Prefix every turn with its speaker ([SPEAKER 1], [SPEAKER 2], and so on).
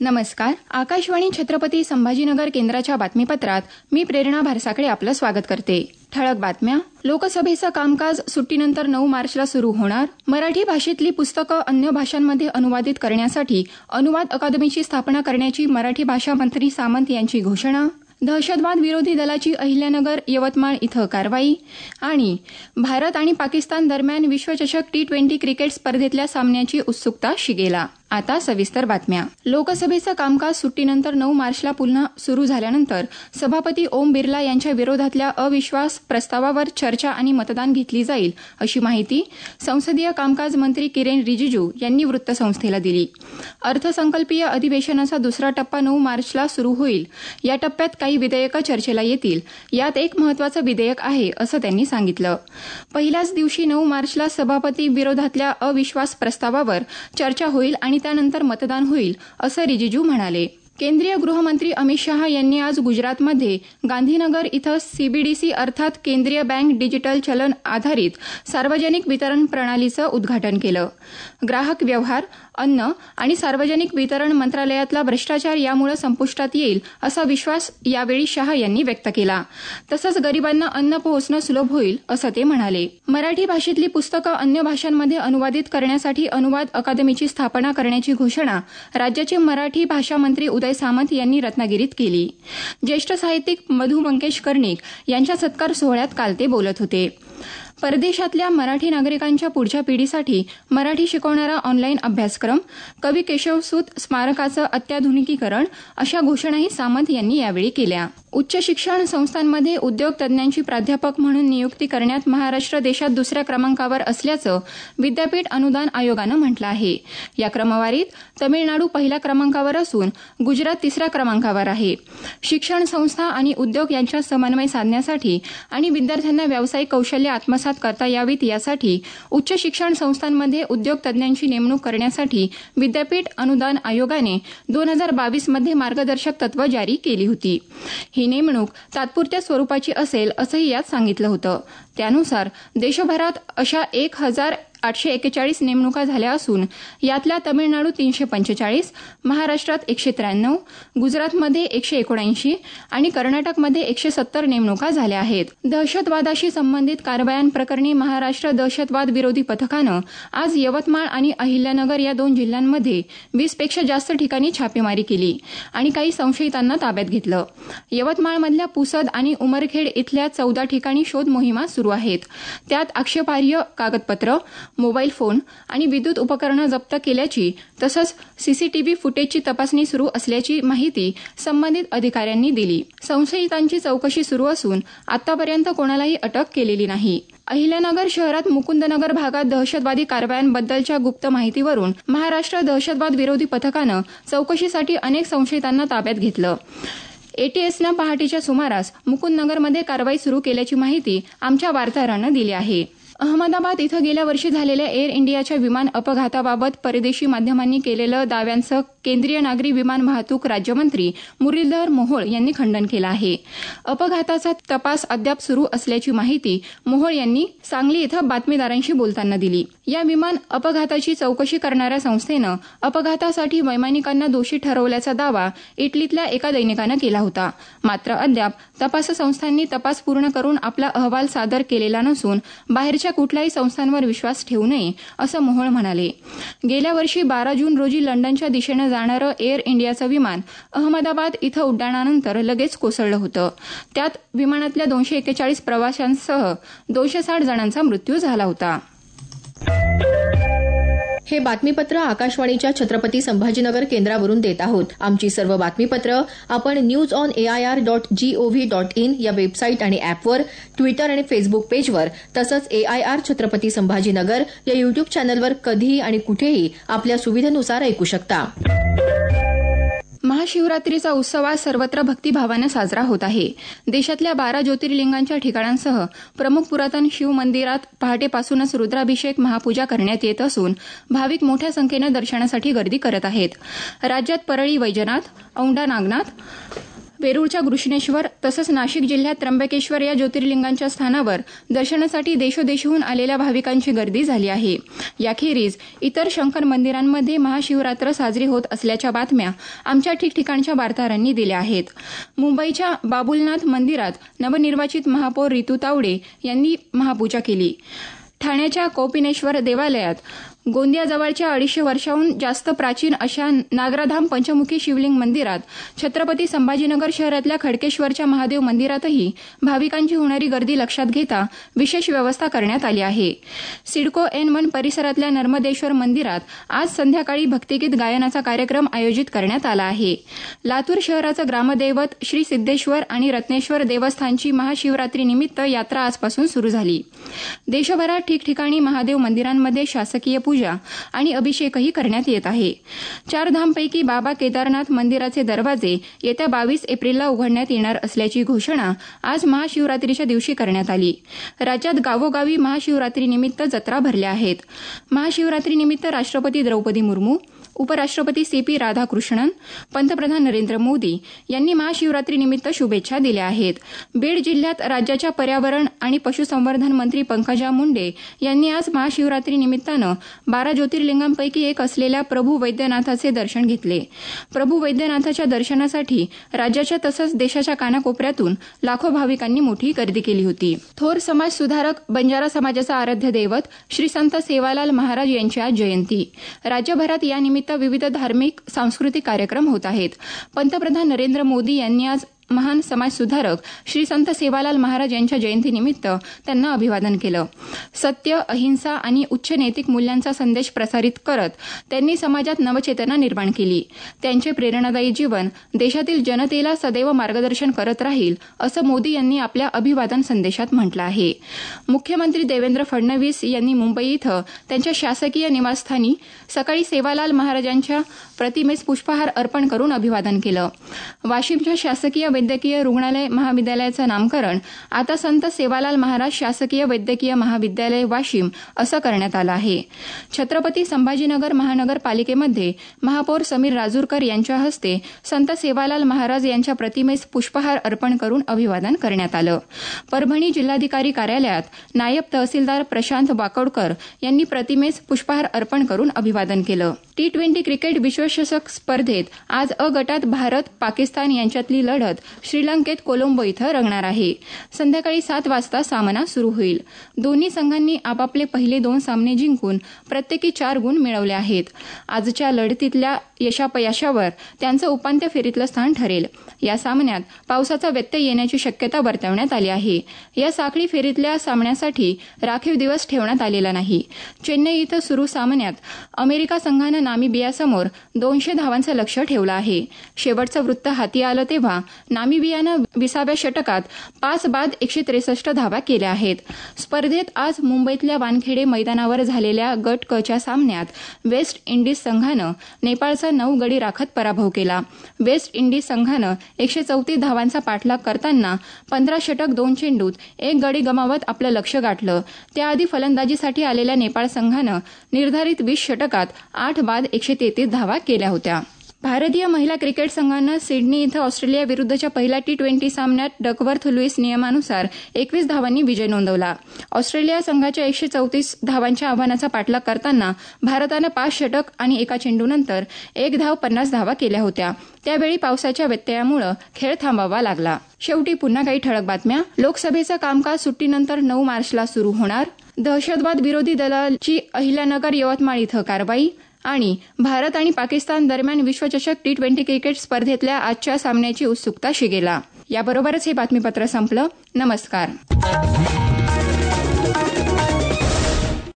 [SPEAKER 1] नमस्कार. आकाशवाणी छत्रपती संभाजीनगर केंद्राच्या बातमीपत्रात मी प्रेरणा भारसाकडे आपलं स्वागत करते. ठळक बातम्या. लोकसभेचं कामकाज सुट्टीनंतर 9 मार्चला सुरू होणार. मराठी भाषेतली पुस्तकं अन्य भाषांमध्ये अनुवादित करण्यासाठी अनुवाद अकादमीची स्थापना करण्याची मराठी भाषा मंत्री सामंत यांची घोषणा. दहशतवाद विरोधी दलाची अहिल्यानगर यवतमाळ इथं कारवाई. आणि भारत आणि पाकिस्तान दरम्यान विश्वचषक T20 क्रिकेट स्पर्धेतल्या सामन्याची उत्सुकता शिगेला. आता सविस्तर बातम्या. लोकसभेचं कामकाज सुट्टीनंतर 9 मार्चला पुन्हा सुरू झाल्यानंतर सभापती ओम बिर्ला यांच्या विरोधातल्या अविश्वास प्रस्तावावर चर्चा आणि मतदान घेतली जाईल अशी माहिती संसदीय कामकाज मंत्री किरेन रिजिजू यांनी वृत्तसंस्थेला दिली. अर्थसंकल्पीय अधिवेशनाचा दुसरा टप्पा 9 मार्चला सुरू होईल. या टप्प्यात काही विधेयकं चर्चेला येतील. यात एक महत्त्वाचं विधेयक आहे असं त्यांनी सांगितलं. पहिल्याच दिवशी 9 मार्चला सभापती विरोधातल्या अविश्वास प्रस्तावावर चर्चा होईल आणि त्यानंतर मतदान होईल असं रिजिजू म्हणाले. केंद्रीय गृहमंत्री अमित शहा यांनी आज गुजरातमध्ये गांधीनगर इथं CBDC अर्थात केंद्रीय बँक डिजिटल चलन आधारित सार्वजनिक वितरण प्रणालीचं उद्घाटन केलं. ग्राहक व्यवहार, अन्न आणि सार्वजनिक वितरण मंत्रालयातला भ्रष्टाचार यामुळे संपुष्टात येईल असा विश्वास यावेळी शहा यांनी व्यक्त केला. तसंच गरिबांना अन्न पोहोचणं सुलभ होईल असं ते म्हणाले. मराठी भाषेतली पुस्तकं अन्य भाषांमध्ये अनुवादित करण्यासाठी अनुवाद अकादमीची स्थापना करण्याची घोषणा राज्याचे मराठी भाषा मंत्री उदय सामंत यांनी रत्नागिरीत केली. ज्येष्ठ साहित्यिक मधु मंकेश कर्णिक यांच्या सत्कार सोहळ्यात काल ते बोलत होते. परदेशातल्या मराठी नागरिकांच्या पुढच्या पिढीसाठी मराठी शिकवणारा ऑनलाईन अभ्यासक्रम, कवी केशवसूत स्मारकाचं अत्याधुनिकीकरण अशा घोषणाही सामंत यांनी यावेळी केल्या. उच्च शिक्षण संस्थांमध्ये उद्योग तज्ज्ञांची प्राध्यापक म्हणून नियुक्ती करण्यात महाराष्ट्र देशात दुसऱ्या क्रमांकावर असल्याचं विद्यापीठ अनुदान आयोगानं म्हटलं आहे. या क्रमवारीत तमिळनाडू पहिल्या क्रमांकावर असून गुजरात 3ऱ्या क्रमांकावर आहे. शिक्षण संस्था आणि उद्योग यांच्यात समन्वय साधण्यासाठी आणि विद्यार्थ्यांना व्यावसायिक कौशल्य आत्मसात करता यावीत यासाठी उच्च शिक्षण संस्थांमध्ये उद्योग तज्ज्ञांची नेमणूक करण्यासाठी विद्यापीठ अनुदान आयोगाने 2022 मध्ये मार्गदर्शक तत्व जारी केली होती. ही नेमणूक तात्पुरत्या स्वरूपाची असेल असंही यात सांगितलं होतं. त्यानुसार देशभरात अशा 1841 नेमणुका झाल्या असून यातल्या तमिळनाडू 345, महाराष्ट्रात 193, गुजरातमध्ये 179 आणि कर्नाटकमध्ये 170 नेमणुका झाल्या आहेत. दहशतवादाशी संबंधित कारवायांप्रकरणी महाराष्ट्र दहशतवाद विरोधी पथकानं आज यवतमाळ आणि अहिल्यानगर या 2 जिल्ह्यांमध्ये 20 पेक्षा जास्त ठिकाणी छापेमारी केली आणि काही संशयितांना ताब्यात घेतलं. यवतमाळमधल्या पुसद आणि उमरखेड इथल्या 14 ठिकाणी शोध मोहिमा सुरू आहेत. त्यात आक्षेपार्ह कागदपत्र, मोबाईल फोन आणि विद्युत उपकरणं जप्त केल्याची तसंच CCTV फुटेजची तपासणी सुरू असल्याची माहिती संबंधित अधिकाऱ्यांनी दिली. संशयितांची चौकशी सुरू असून आतापर्यंत कोणालाही अटक केलेली नाही. अहिल्यानगर शहरात मुकुंदनगर भागात दहशतवादी कारवायांबद्दलच्या गुप्त माहितीवरून महाराष्ट्र दहशतवाद विरोधी पथकानं चौकशीसाठी अनेक संशयितांना ताब्यात घेतलं. ATSनं पहाटेच्या सुमारास मुकुंदनगरमध्ये कारवाई सुरू केल्याची माहिती आमच्या वार्ताहरानं दिली आहे. अहमदाबाद इथं गेल्या वर्षी झालेल्या एअर इंडियाच्या विमान अपघाताबाबत परदेशी माध्यमांनी केलेलं दाव्यांचं केंद्रीय नागरी विमान वाहतूक राज्यमंत्री मुरलीधर मोहोळ यांनी खंडन केलं आहे. अपघाताचा तपास अद्याप सुरू असल्याची माहिती मोहोळ यांनी सांगली इथं बातमीदारांशी बोलताना दिली. या विमान अपघाताची चौकशी करणाऱ्या संस्थेनं अपघातासाठी वैमानिकांना दोषी ठरवल्याचा दावा इटलीतल्या एका दैनिकानं केला होता. मात्र अद्याप तपास संस्थांनी तपास पूर्ण करून आपला अहवाल सादर केलेला नसून बाहेरच्या कुठल्याही संस्थांवर विश्वास ठेवू नये असं मोहोळ म्हणाले. गेल्या वर्षी 12 जून रोजी लंडनच्या दिशेनं जाणारं एअर इंडियाचं विमान अहमदाबाद इथं उड्डाणानंतर लगेच कोसळलं होतं. त्यात विमानातल्या 241 प्रवाशांसह 260 जणांचा मृत्यू झाला होता.
[SPEAKER 2] हे बातमीपत्र आकाशवाणीच्या छत्रपती संभाजीनगर केंद्रावरून देत आहोत. आमची सर्व बातमीपत्र आपण newsonair.gov.in या वेबसाईट आणि ॲपवर, ट्विटर आणि फेसबुक पेजवर तसंच AIR छत्रपती संभाजीनगर या युट्यूब चॅनलवर कधीही आणि कुठेही आपल्या सुविधेनुसार ऐकू शकता.
[SPEAKER 1] महाशिवरात्रीचा उत्सव आज सर्वत्र भक्तिभावानं साजरा होत आहे. देशातल्या 12 ज्योतिर्लिंगांच्या ठिकाणांसह प्रमुख पुरातन शिव मंदिरात पहाटेपासूनच रुद्राभिषेक महापूजा करण्यात येत असून भाविक मोठ्या संख्येनं दर्शनासाठी गर्दी करत आहेत. राज्यात परळी वैजनाथ, औंढा नागनाथ, वेरूळच्या घृष्णेश्वर तसंच नाशिक जिल्ह्यात त्र्यंबकेश्वर या ज्योतिर्लिंगांच्या स्थानावर दर्शनासाठी देशोदेशाहून आलेल्या भाविकांची गर्दी झाली आहे. याखेरीज इतर शंकर मंदिरांमध्ये महाशिवरात्र साजरी होत असल्याच्या बातम्या आमच्या ठिकठिकाणच्या वार्ताहरांनी दिल्या आहेत. मुंबईच्या बाबुलनाथ मंदिरात नवनिर्वाचित महापौर रितू तावडे यांनी महापूजा केली. ठाण्याच्या कौपिनेश्वर देवालयात गोंदियाजवळच्या 250 वर्षांहून जास्त प्राचीन अशा नागराधाम पंचमुखी शिवलिंग मंदिरात, छत्रपती संभाजीनगर शहरातल्या खडकेश्वरच्या महादेव मंदिरातही भाविकांची होणारी गर्दी लक्षात घेता विशेष व्यवस्था करण्यात आली आहे. सिडको N1 परिसरातल्या नर्मदेश्वर मंदिरात आज संध्याकाळी भक्तिगीत गायनाचा कार्यक्रम आयोजित करण्यात आला आहे. लातूर शहराचं ग्रामदैवत श्री सिद्धेश्वर आणि रत्नेश्वर देवस्थानची महाशिवरात्रीनिमित्त यात्रा आजपासून सुरू झाली. देशभरात ठिकठिकाणी महादेव मंदिरांमध्ये शासकीय पूजा आणि अभिषेकही करण्यात येत आहे. 4 धामपैकी बाबा केदारनाथ मंदिराचे दरवाजे येत्या 22 एप्रिलला उघडण्यात येणार असल्याची घोषणा आज महाशिवरात्रीच्या दिवशी करण्यात आली. राज्यात गावोगावी महाशिवरात्रीनिमित्त जत्रा भरल्या आहेत. महाशिवरात्रीनिमित्त राष्ट्रपती द्रौपदी मुर्मू, उपराष्ट्रपती CP राधाकृष्णन, पंतप्रधान नरेंद्र मोदी यांनी महाशिवरात्रीनिमित्त शुभेच्छा दिल्या आहेत. बीड जिल्ह्यात राज्याच्या पर्यावरण आणि पशुसंवर्धन मंत्री पंकजा मुंडे यांनी आज महाशिवरात्रीनिमित्तानं 12 ज्योतिर्लिंगांपैकी एक असलेल्या प्रभू वैद्यनाथाचे दर्शन घेतले. प्रभू वैद्यनाथाच्या दर्शनासाठी राज्याच्या तसंच देशाच्या कानाकोपऱ्यातून लाखो भाविकांनी मोठी गर्दी केली होती. थोर समाज सुधारक बंजारा समाजाचा आराध्य दैवत श्री संत सेवालाल महाराज यांची आज जयंती. राज्यभरात यानिमित्त विविध धार्मिक सांस्कृतिक कार्यक्रम होत आहेत. पंतप्रधान नरेंद्र मोदी यांनी आज महान समाजसुधारक श्री संत सेवालाल महाराज यांच्या जयंतीनिमित्त त्यांना अभिवादन केलं. सत्य, अहिंसा आणि उच्च नैतिक मूल्यांचा संदेश प्रसारित करत त्यांनी समाजात नवचेतना निर्माण केली. त्यांचे प्रेरणादायी जीवन देशातील जनतेला सदैव मार्गदर्शन करत राहील, असं मोदी यांनी आपल्या अभिवादन संदेशात म्हटलं आहे. मुख्यमंत्री देवेंद्र फडणवीस यांनी मुंबई इथं त्यांच्या शासकीय निवासस्थानी सकाळी सेवालाल महाराजांच्या प्रतिमेस पुष्पहार अर्पण करून अभिवादन केलं. वाशिमच्या शासकीय वैद्यकीय रुग्णालय महाविद्यालयाचं नामकरण आता संत सेवालाल महाराज शासकीय वैद्यकीय महाविद्यालय वाशिम असं करण्यात आलं आहे. छत्रपती संभाजीनगर महानगरपालिकेमध्ये महापौर समीर राजूरकर यांच्या हस्ते संत सेवालाल महाराज यांच्या प्रतिमेस पुष्पहार अर्पण करून अभिवादन करण्यात आलं. परभणी जिल्हाधिकारी कार्यालयात नायब तहसीलदार प्रशांत वाकडकर यांनी प्रतिमेस पुष्पहार अर्पण करून अभिवादन केलं. T20 क्रिकेट विश्वचषक स्पर्धेत आज अ गटात भारत पाकिस्तान यांच्यातली लढत श्रीलंकेत कोलंबो इथं रंगणार आहे. संध्याकाळी 7 वाजता सामना सुरू होईल. दोन्ही संघांनी आपापले पहिले 2 सामने जिंकून प्रत्येकी 4 गुण मिळवले आहेत. आजच्या लढतीतल्या यशापयशावर त्यांचं उपांत्य फेरीतलं स्थान ठरेल. या सामन्यात पावसाचा व्यत्यय येण्याची शक्यता वर्तवण्यात आली आहे. या साखळी फेरीतल्या सामन्यासाठी राखीव दिवस ठेवण्यात आलेला नाही. चेन्नई इथं सुरू सामन्यात अमेरिका संघानं नामिबियासमोर 200 धावांचं लक्ष्य ठेवलं आहे. शेवटचं वृत्त हाती आलं तेव्हा नामिबियानं 20व्या षटकात 5 बाद 163 धावा केल्या आहेत. स्पर्धेत आज मुंबईतल्या वानखेडे मैदानावर झालेल्या गट क च्या सामन्यात वेस्ट इंडिज संघानं नेपाळचा 9 गडी राखत पराभव केला. वेस्ट इंडिज संघानं 134 धावांचा पाठलाग करताना 15 षटक 2 चेंडूत 1 गडी गमावत आपलं लक्ष्य गाठलं. त्याआधी फलंदाजीसाठी आलेल्या नेपाळ संघानं निर्धारित 20 षटकात 8 बाद 133 धावा केल्या होत्या. भारतीय महिला क्रिकेट संघानं सिडनी इथं ऑस्ट्रेलिया विरुद्धच्या पहिल्या T20 सामन्यात डकवर्थ लुईस नियमानुसार 21 धावांनी विजय नोंदवला. ऑस्ट्रेलिया संघाच्या 134 धावांच्या आव्हानाचा पाठलाग करताना भारतानं 5 षटक आणि 1 चेंडूनंतर 1 धाव 50 धावा केल्या होत्या. त्यावेळी पावसाच्या व्यत्ययामुळे खेळ थांबवावा लागला. शेवटी पुन्हा काही ठळक बातम्या. लोकसभेचं कामकाज सुट्टीनंतर 9 मार्चला सुरू होणार. दहशतवाद विरोधी दलाची अहिल्यानगर यवतमाळ इथं कारवाई. आणि भारत आणि पाकिस्तान दरम्यान विश्वचषक T20 क्रिकेट स्पर्धेतल्या आजच्या सामन्याची उत्सुकता शिगेला. याबरोबरच हे बातमीपत्र संपलं. नमस्कार.